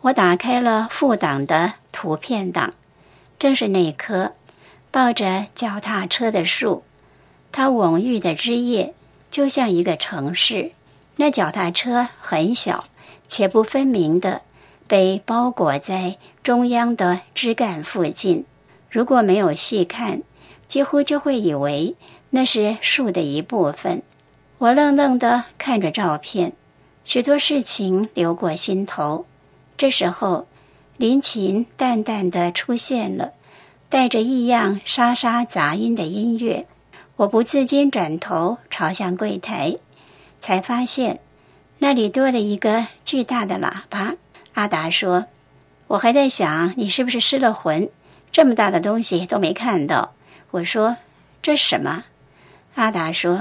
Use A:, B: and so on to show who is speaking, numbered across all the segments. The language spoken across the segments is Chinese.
A: 我打开了副档的图片档，正是那棵抱着脚踏车的树，它蓊郁的枝叶就像一个城市。那脚踏车很小，且不分明的被包裹在中央的枝干附近，如果没有细看，几乎就会以为那是树的一部分。我愣愣地看着照片，许多事情流过心头。这时候，林琴淡淡地出现了，带着异样沙沙杂音的音乐。我不自禁转头朝向柜台，才发现那里多了一个巨大的喇叭。阿达说：“我还在想你是不是失了魂，这么大的东西都没看到。”我说：“这是什么？”阿达说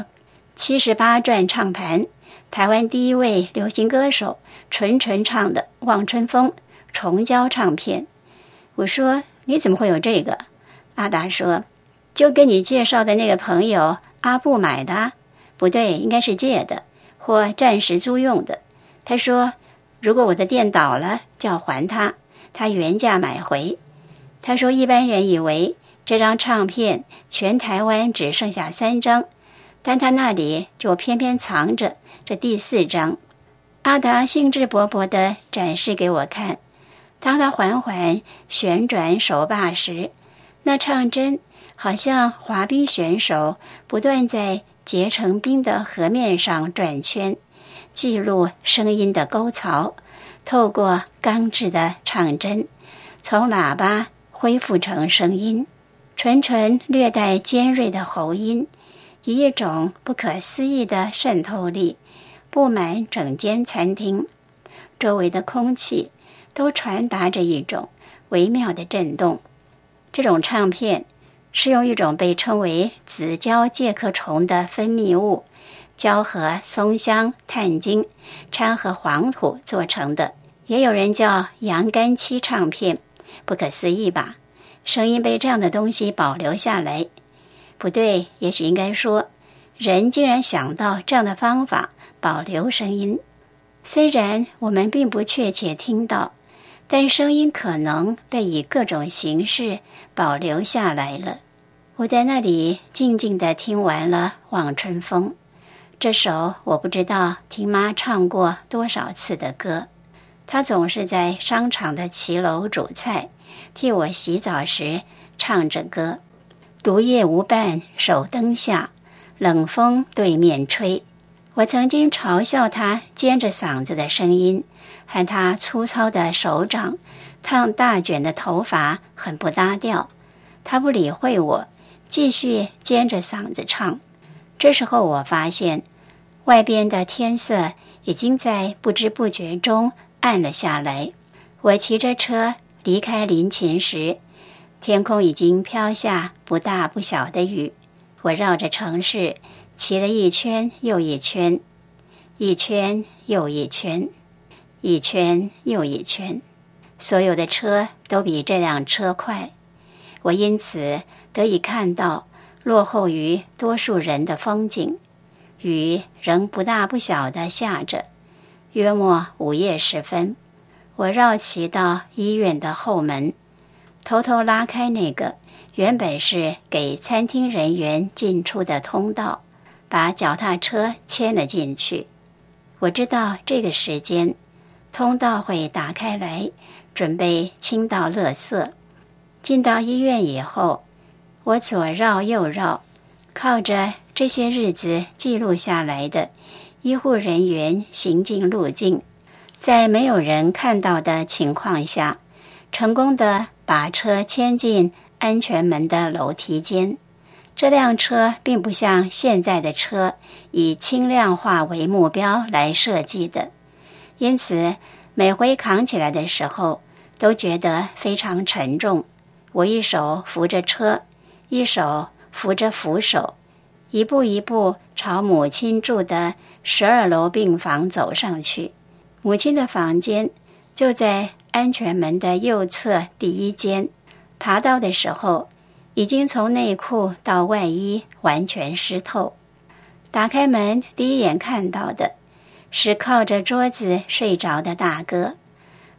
A: ：“78转唱盘，台湾第一位流行歌手纯唱的《望春风》重胶唱片。”我说：“你怎么会有这个？”阿达说：“就跟你介绍的那个朋友阿布买的。不对，应该是借的或暂时租用的。他说如果我的店倒了就要还他，他原价买回。他说一般人以为这张唱片全台湾只剩下3张，但他那里就偏偏藏着这第4张。”阿达兴致勃勃地展示给我看，当他缓缓旋转手把时，那唱针好像滑冰选手不断在结成冰的河面上转圈，记录声音的沟槽，透过钢制的唱针，从喇叭恢复成声音，纯略带尖锐的喉音，以一种不可思议的渗透力布满整间餐厅，周围的空气都传达着一种微妙的震动。这种唱片是用一种被称为紫胶介壳虫的分泌物，胶和松香、碳晶掺和黄土做成的，也有人叫洋甘漆唱片。不可思议吧？声音被这样的东西保留下来。不对，也许应该说，人竟然想到这样的方法保留声音。虽然我们并不确切听到，但声音可能被以各种形式保留下来了。我在那里静静地听完了《望春风》，这首我不知道听妈唱过多少次的歌。她总是在商场的骑楼煮菜，替我洗澡时唱着歌。独夜无伴手灯下，冷风对面吹。我曾经嘲笑她尖着嗓子的声音，和她粗糙的手掌烫大卷的头发很不搭调。她不理会我，继续尖着嗓子唱。这时候我发现，外边的天色已经在不知不觉中暗了下来。我骑着车离开林琴时，天空已经飘下不大不小的雨。我绕着城市骑了一圈又一圈，一圈又一圈，一圈又一圈，所有的车都比这辆车快。我因此得以看到落后于多数人的风景。雨仍不大不小地下着。约莫午夜时分，我绕骑到医院的后门，偷偷拉开那个原本是给餐厅人员进出的通道，把脚踏车牵了进去。我知道这个时间通道会打开来，准备倾倒垃圾。进到医院以后，我左绕右绕，靠着这些日子记录下来的医护人员行进路径，在没有人看到的情况下，成功地把车牵进安全门的楼梯间。这辆车并不像现在的车以轻量化为目标来设计的，因此每回扛起来的时候都觉得非常沉重。我一手扶着车，一手扶着扶手，一步一步朝母亲住的12楼病房走上去。母亲的房间就在安全门的右侧第1间。爬到的时候，已经从内裤到外衣完全湿透。打开门，第一眼看到的是靠着桌子睡着的大哥。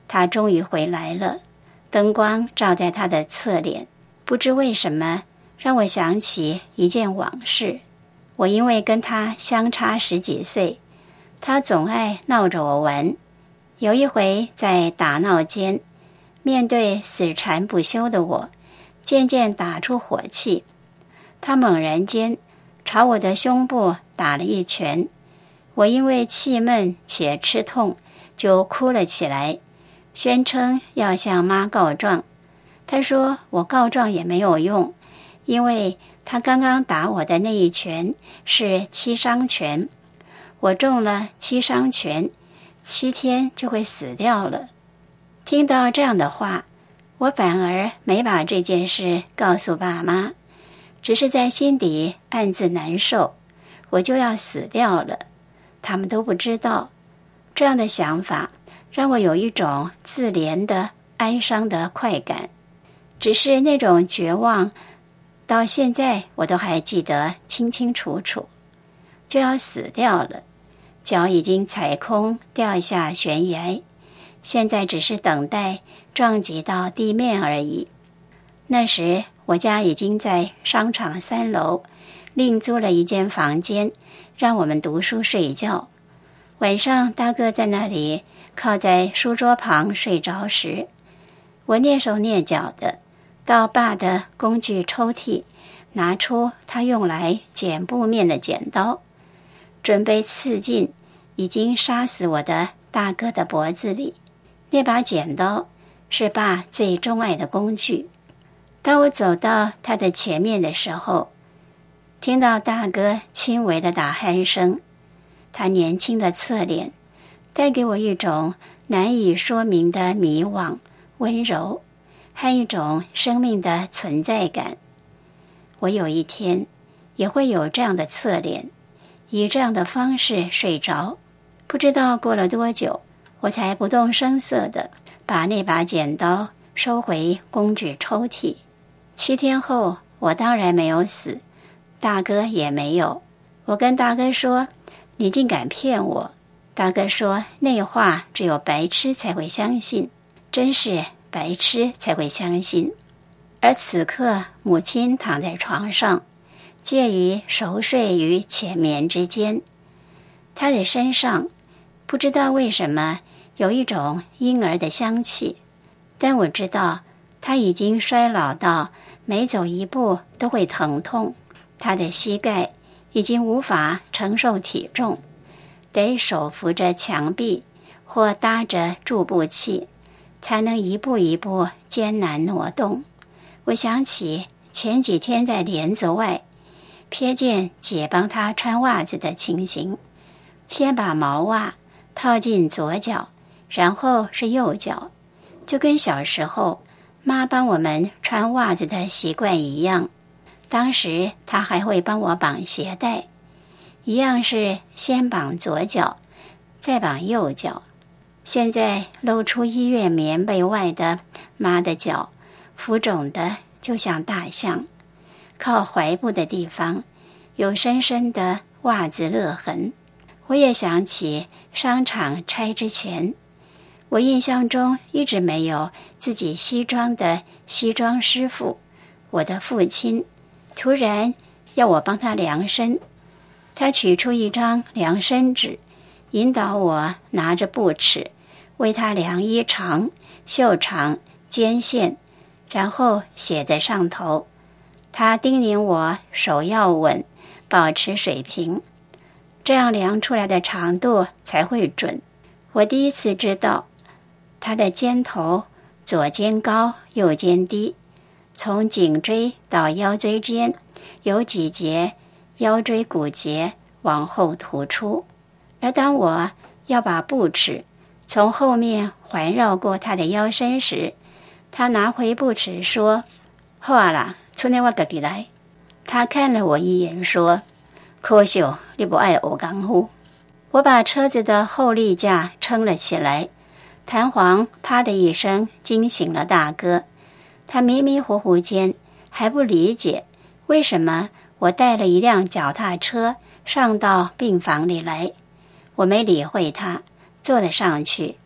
A: 他终于回来了，灯光照在他的侧脸，不知为什么让我想起一件往事。我因为跟他相差10几岁，他总爱闹着我玩。有一回在打闹间，面对死缠不休的我，渐渐打出火气。他猛然间朝我的胸部打了一拳，我因为气闷且吃痛，就哭了起来，宣称要向妈告状。他说我告状也没有用，因为他刚刚打我的那一拳是七伤拳，我中了七伤拳，7天就会死掉了。听到这样的话，我反而没把这件事告诉爸妈，只是在心底暗自难受，我就要死掉了，他们都不知道。这样的想法让我有一种自怜的哀伤的快感，只是那种绝望到现在我都还记得清清楚楚。就要死掉了，脚已经踩空掉下悬崖，现在只是等待撞击到地面而已。那时我家已经在商场3楼另租了一间房间，让我们读书睡觉。晚上大哥在那里靠在书桌旁睡着时，我蹑手蹑脚的到爸的工具抽屉拿出他用来剪布面的剪刀，准备刺进已经杀死我的大哥的脖子里。那把剪刀是爸最钟爱的工具。当我走到他的前面的时候，听到大哥轻微的打鼾声，他年轻的侧脸带给我一种难以说明的迷惘、温柔，和一种生命的存在感。我有一天也会有这样的侧脸，以这样的方式睡着。不知道过了多久，我才不动声色地把那把剪刀收回工具抽屉。7天后，我当然没有死，大哥也没有。我跟大哥说，你竟敢骗我。大哥说，那话只有白痴才会相信，真是白痴才会相信。而此刻母亲躺在床上，介于熟睡与浅眠之间，她的身上不知道为什么有一种婴儿的香气，但我知道她已经衰老到每走一步都会疼痛，她的膝盖已经无法承受体重，得手扶着墙壁或搭着助步器，才能一步一步艰难挪动。我想起前几天在帘子外瞥见姐帮她穿袜子的情形，先把毛袜套进左脚，然后是右脚，就跟小时候妈帮我们穿袜子的习惯一样。当时她还会帮我绑鞋带，一样是先绑左脚，再绑右脚。现在露出医院棉被外的妈的脚，浮肿的就像大象，靠踝部的地方有深深的袜子勒痕。我也想起商场拆之前，我印象中一直没有自己西装的西装师傅。我的父亲突然要我帮他量身，他取出一张量身纸，引导我拿着布尺为他量衣长、袖长、肩线，然后写在上头。他叮咛我手要稳，保持水平，这样量出来的长度才会准。我第一次知道他的肩头左肩高右肩低，从颈椎到腰椎间有几节腰椎骨节往后突出。而当我要把布尺从后面环绕过他的腰身时，他拿回布尺说，好啊啦，剩下我自己来。他看了我一眼说，可惜你不爱学功夫。我把车子的后立架撑了起来，弹簧啪的一声惊醒了大哥。他迷迷糊糊间还不理解为什么我带了一辆脚踏车上到病房里来。我没理会他，坐了上去，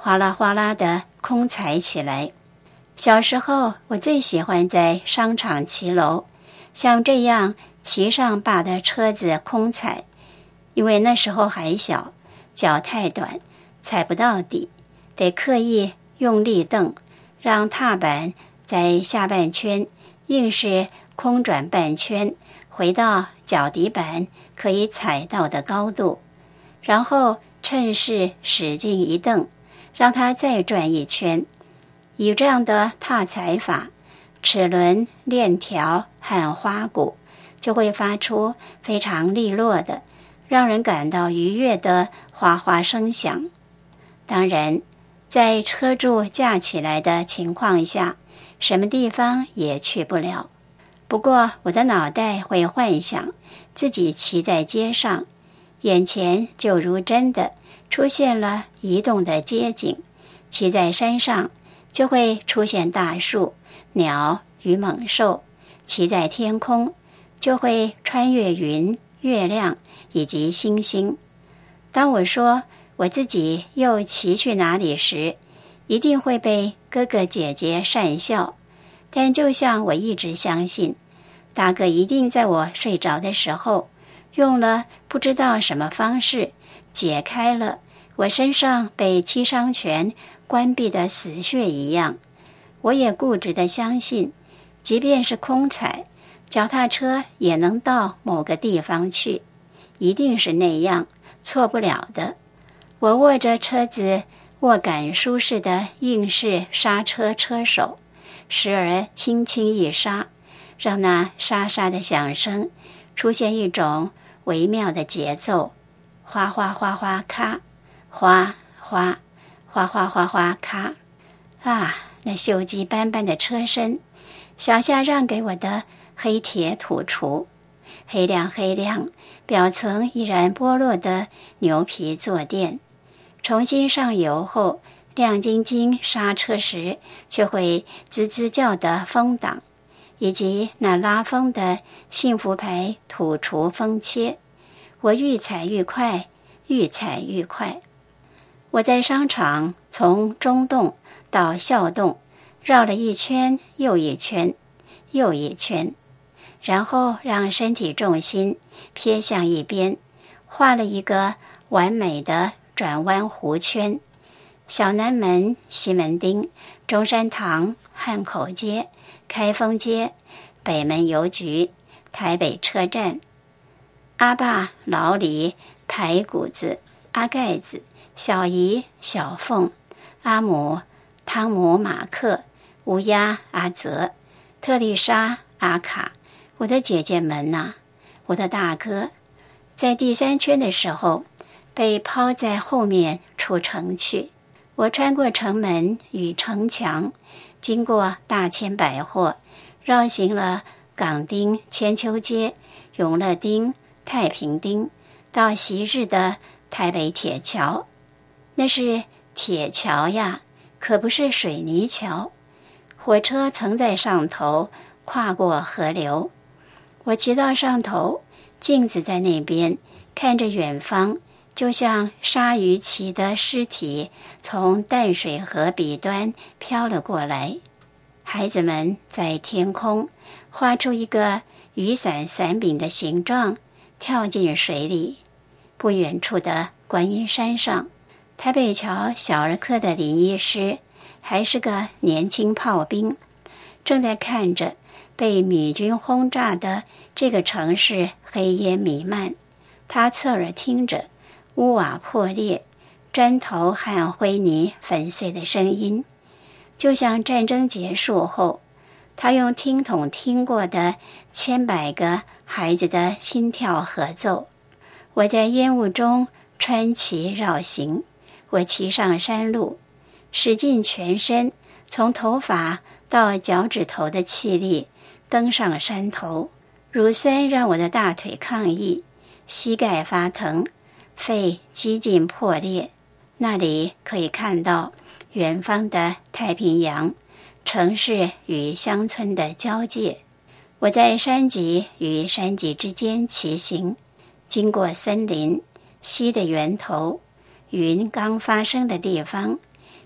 A: 哗啦哗啦地空踩起来。小时候，我最喜欢在商场骑楼，像这样骑上坝的车子空踩，因为那时候还小，脚太短，踩不到底，得刻意用力蹬，让踏板在下半圈硬是空转半圈，回到脚底板可以踩到的高度，然后趁势使劲一蹬，让它再转一圈。以这样的踏踩法，齿轮、链条和花鼓就会发出非常利落的、让人感到愉悦的哗哗声响。当然，在车柱架起来的情况下，什么地方也去不了。不过我的脑袋会幻想自己骑在街上，眼前就如真的出现了移动的街景。骑在山上就会出现大树、鸟与猛兽，骑在天空就会穿越云、月亮以及星星。当我说我自己又骑去哪里时，一定会被哥哥姐姐讪笑，但就像我一直相信，大哥一定在我睡着的时候，用了不知道什么方式解开了我身上被七伤拳关闭的死穴一样。我也固执地相信，即便是空踩，脚踏车也能到某个地方去，一定是那样，错不了的。我握着车子握感舒适的硬式刹车车手，时而轻轻一刹，让那沙沙的响声出现一种微妙的节奏，哗哗哗哗咔，哗哗哗哗哗哗咔啊！那锈迹斑斑的车身，小下让给我的黑铁土厨，黑亮黑亮，表层依然剥落的牛皮坐垫，重新上油后亮晶晶刹车时却会滋滋叫的风挡，以及那拉风的幸福牌土厨风切，我愈踩愈快，愈踩愈快。我在商场从中洞到校洞绕了一圈又一圈又一圈，然后让身体重心偏向一边，画了一个完美的转弯弧圈。小南门、西门町、中山堂、汉口街、开封街、北门邮局、台北车站、阿爸、老李、排骨子、阿盖子、小姨、小凤、阿姆、汤姆、马克、乌鸦、阿泽、特丽莎、阿卡，我的姐姐们呐，我的大哥，在第3圈的时候被抛在后面出城去。我穿过城门与城墙，经过大千百货，绕行了港町、千秋街、永乐町、太平町，到昔日的台北铁桥。那是铁桥呀，可不是水泥桥。火车曾在上头跨过河流，我骑到上头，镜子在那边，看着远方，就像鲨鱼鳍的尸体从淡水河彼端飘了过来。孩子们在天空画出一个雨伞伞柄的形状，跳进水里。不远处的观音山上，台北桥小儿科的林医师还是个年轻炮兵，正在看着被米军轰炸的这个城市黑烟弥漫。他侧耳听着屋瓦破裂、砖头和灰泥粉碎的声音，就像战争结束后他用听筒听过的千百个孩子的心跳合奏。我在烟雾中穿骑绕行，我骑上山路，使尽全身从头发到脚趾头的气力登上山头。乳酸让我的大腿抗议，膝盖发疼，肺几近破裂。那里可以看到远方的太平洋，城市与乡村的交界。我在山脊与山脊之间骑行，经过森林、溪的源头、云刚发生的地方，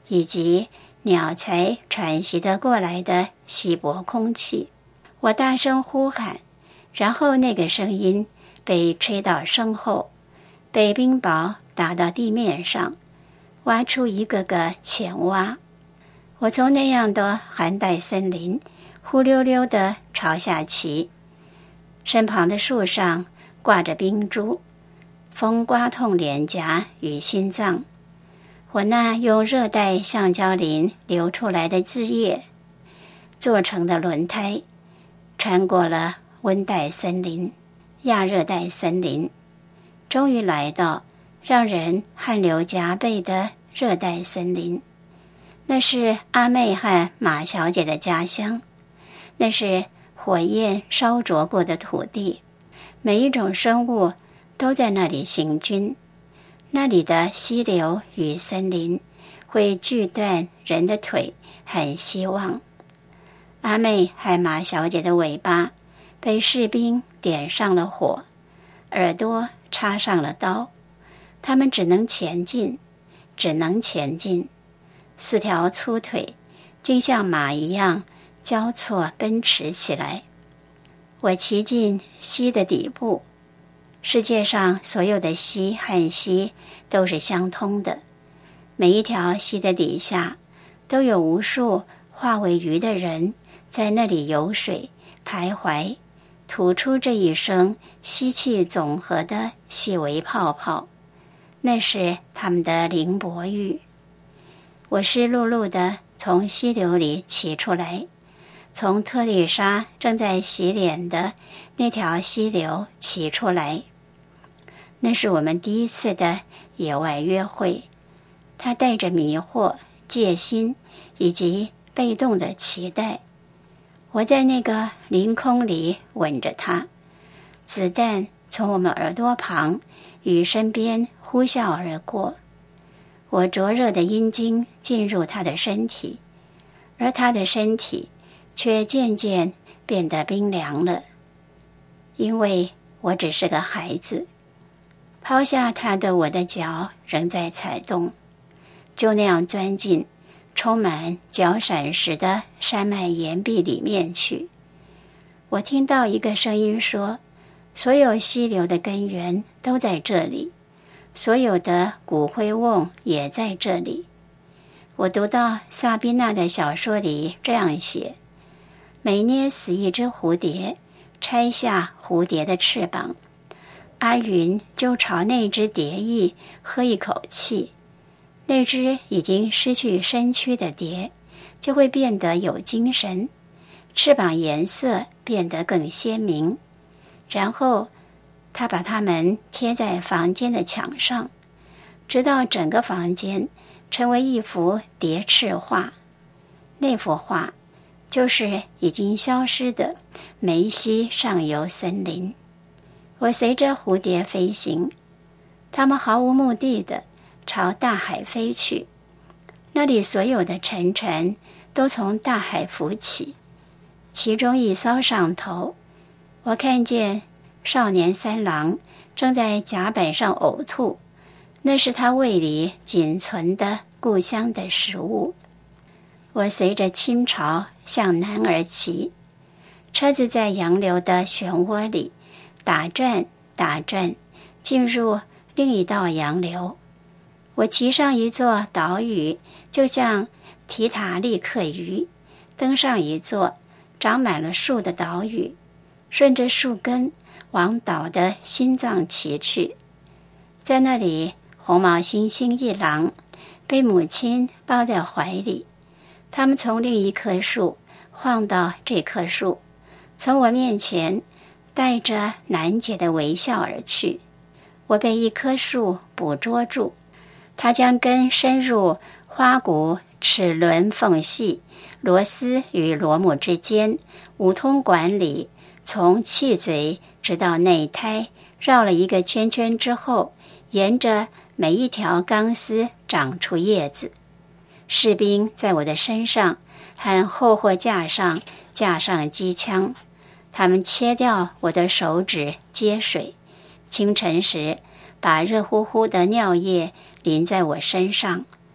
A: 以及鸟才喘息得过来的稀薄空气。我大声呼喊，然后那个声音被吹到身后，被冰雹打到地面上，挖出一个个浅洼。我从那样的寒带森林忽溜溜地朝下骑，身旁的树上挂着冰珠，风刮痛脸颊与心脏。我那用热带橡胶林流出来的汁液做成的轮胎，穿过了温带森林、亚热带森林，终于来到让人汗流浃背的热带森林。那是阿妹和马小姐的家乡，那是火焰烧灼过的土地，每一种生物都在那里行军。那里的溪流与森林会锯断人的腿和希望。阿妹和马小姐的尾巴被士兵点上了火，耳朵插上了刀，他们只能前进，只能前进。4条粗腿竟像马一样交错奔驰起来。我骑进溪的底部，世界上所有的溪和溪都是相通的，每一条溪的底下都有无数化为鱼的人在那里游水徘徊，吐出这一声吸气总和的细微泡泡，那是他们的灵薄浴。我湿漉漉地从溪流里骑出来，从特丽莎正在洗脸的那条溪流骑出来。那是我们第一次的野外约会，它带着迷惑、戒心以及被动的期待。我在那个凌空里吻着它，子弹从我们耳朵旁与身边呼啸而过。我灼热的阴茎进入他的身体，而他的身体却渐渐变得冰凉了，因为我只是个孩子。抛下他的我的脚仍在踩动，就那样钻进充满脚闪石的山脉岩壁里面去。我听到一个声音说，所有溪流的根源都在这里，所有的骨灰瓮也在这里。我读到萨宾娜的小说里这样写：每捏死一只蝴蝶，拆下蝴蝶的翅膀，阿云就朝那只蝶翼喝一口气，那只已经失去身躯的蝶就会变得有精神，翅膀颜色变得更鲜明，然后他把它们贴在房间的墙上，直到整个房间成为一幅蝶翅画。那幅画就是已经消失的梅西上游森林。我随着蝴蝶飞行，它们毫无目的地朝大海飞去，那里所有的沉船都从大海浮起。其中一艘上头，我看见少年三郎正在甲板上呕吐，那是他胃里仅存的故乡的食物。我随着清潮向南而骑，车子在洋流的漩涡里打转打转，进入另一道洋流。我骑上一座岛屿，就像提塔利克鱼，登上一座长满了树的岛屿，顺着树根往岛的心脏骑去。在那里，红毛猩猩一狼被母亲抱在怀里，他们从另一棵树晃到这棵树，从我面前带着难解的微笑而去。我被一棵树捕捉住，它将根深入花骨齿轮缝隙，螺丝与螺母之间，五通管里，从气嘴直到内胎，绕了一个圈圈之后，沿着每一条钢丝长出叶子。士兵在我的身上和后货架上架上机枪，他们切掉我的手指接水，清晨时把热乎乎的尿液淋在我身上，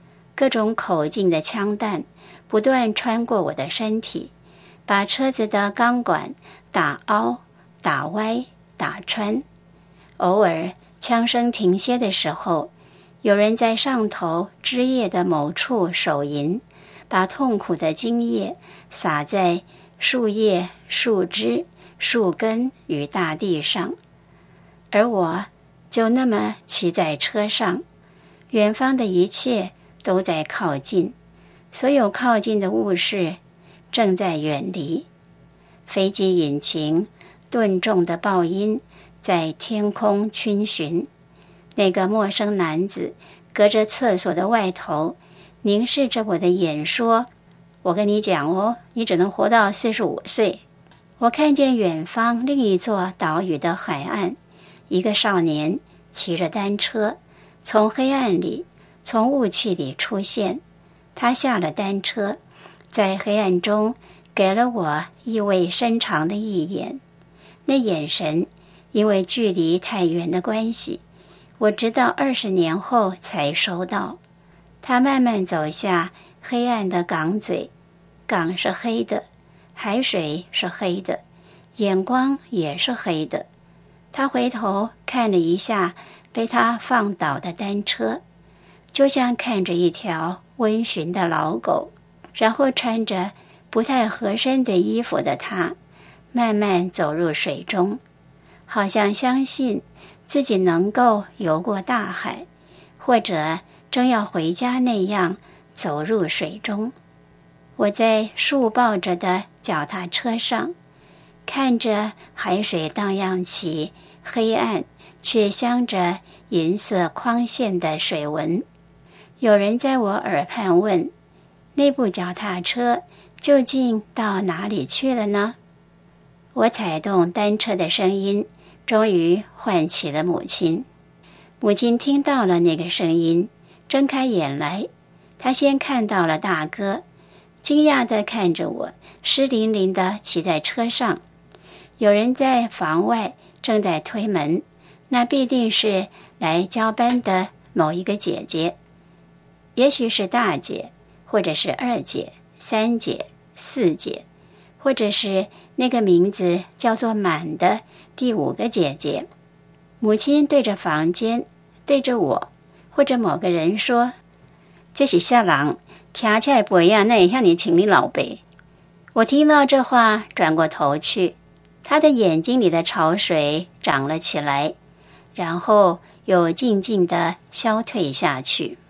A: 各种口径的枪弹不断穿过我的身体，把车子的钢管打凹、打歪、打穿。偶尔枪声停歇的时候，有人在上头枝叶的某处手淫，把痛苦的精液洒在树叶、树枝、树根与大地上。而我就那么骑在车上，远方的一切都在靠近，所有靠近的物事正在远离。飞机引擎顿重的爆音在天空逡巡。那个陌生男子隔着厕所的外头凝视着我的眼说，我跟你讲哦，你只能活到45岁。我看见远方另一座岛屿的海岸，一个少年骑着单车从黑暗里、从雾气里出现。他下了单车，在黑暗中给了我意味深长的一眼。那眼神因为距离太远的关系，我直到20年后才收到。他慢慢走下黑暗的港嘴，港是黑的，海水是黑的，眼光也是黑的。他回头看了一下被他放倒的单车，就像看着一条温驯的老狗。然后穿着不太合身的衣服的他慢慢走入水中，好像相信自己能够游过大海，或者正要回家那样走入水中。我在竖抱着的脚踏车上，看着海水荡漾起黑暗却镶着银色框线的水纹。有人在我耳畔问，那部脚踏车究竟到哪里去了呢？我踩动单车的声音终于唤起了母亲。母亲听到了那个声音，睁开眼来。她先看到了大哥，惊讶地看着我湿淋淋地骑在车上。有人在房外正在推门，那必定是来交班的某一个姐姐，也许是大姐，或者是2姐、3姐、4姐，或者是那个名字叫做满的第5个姐姐。母亲对着房间，对着我，或者某个人说，这是啥人骑起来不一样，那也像你请你老爸。我听到这话，转过头去，他的眼睛里的潮水涨了起来，然后又静静地消退下去。